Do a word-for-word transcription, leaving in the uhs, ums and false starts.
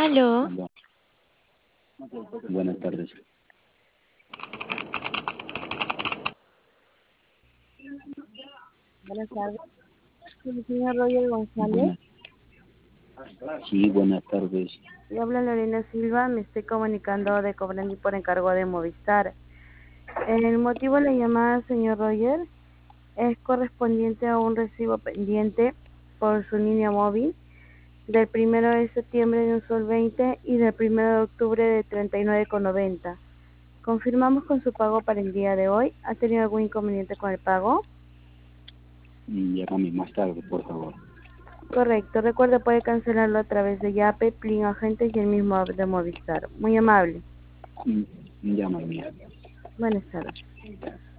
Aló. Aló. Buenas tardes. Buenas tardes. Soy el señor Roger González. Buenas. Sí, buenas tardes. Le habla Lorena Silva. Me estoy comunicando de Cobrandi por encargo de Movistar. El motivo de la llamada, señor Roger, es correspondiente a un recibo pendiente por su línea móvil del primero de septiembre de un sol veinte y del primero de octubre de treinta y nueve con noventa. Confirmamos con su pago para el día de hoy. ¿Ha tenido algún inconveniente con el pago? Y llámame más tarde, por favor. Correcto. Recuerde, puede cancelarlo a través de Yape, Plin Agentes y el mismo app de Movistar. Muy amable. Mm, Llámame. Buenas tardes.